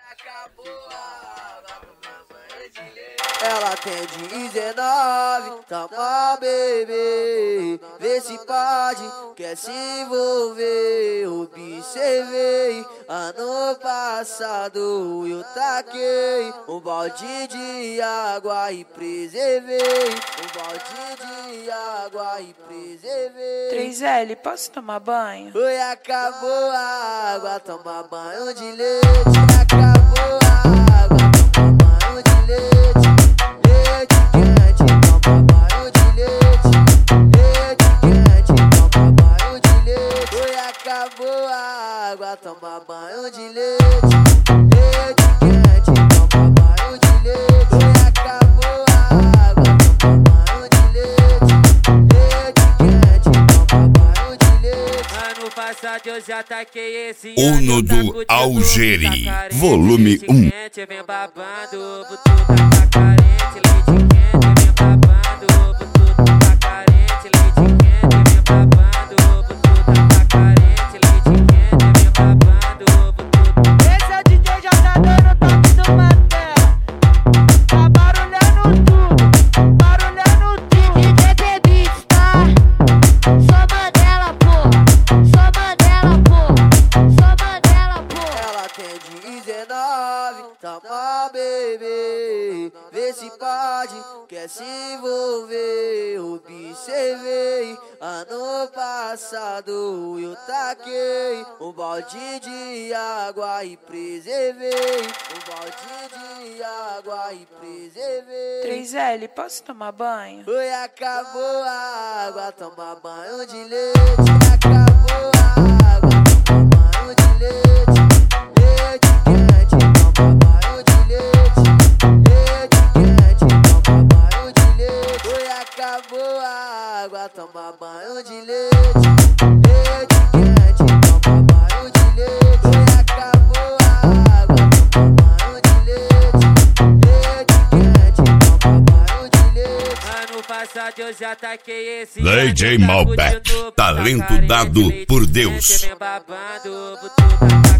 Ela tem 19, toma bebê, vê se pode, quer se envolver. Observei, ano passado eu taquei um balde de água e preservei. Um balde de água e preservei. 3L, posso tomar banho? Oi, acabou a água, toma banho de leite. Acabou a água, toma banho de leite. Leite quente, toma banho de leite. Leite quente, toma banho de leite. Oi, acabou a água, toma banho de leite. Leite quente, toma banho de leite. Oi, acabou a água, toma banho de leite. Leite quente, toma banho de leite. Ano passado eu já taquei esse Uno do Algeri, volume 1. Vem babando, butuca tá carente, leite quente, vem babando, butuca tá carente, leite quente, vem babando, butuca tá carente, leite quente, vem babando, butuca. Esse é o DJ Jotador no toque do Matela. Tá barulhando tudo, barulhando tudo. DJ Beats, tá? Sou Mandela, pô. Sou Mandela, pô. Sou Mandela, pô. Ela tem 19, toma bebê, vê se pode, quer se envolver. Observei, ano passado eu taquei um balde de água e preservei. Um balde de água e preservei. 3L, posso tomar banho? Oi, acabou a água, toma banho de leite. Acabou a água, toma banho de leite. Leite quente, toma banho de leite. Leite quente, toma banho de leite. Oi, acabou a água, toma banho de leite. Leite quente, toma banho de leite. Oi, acabou a água, toma banho de leite. Leite quente, toma banho de leite. Ano passado eu já taquei esse DJ Malbec, talento dado por Deus. Vem babando, butuca tá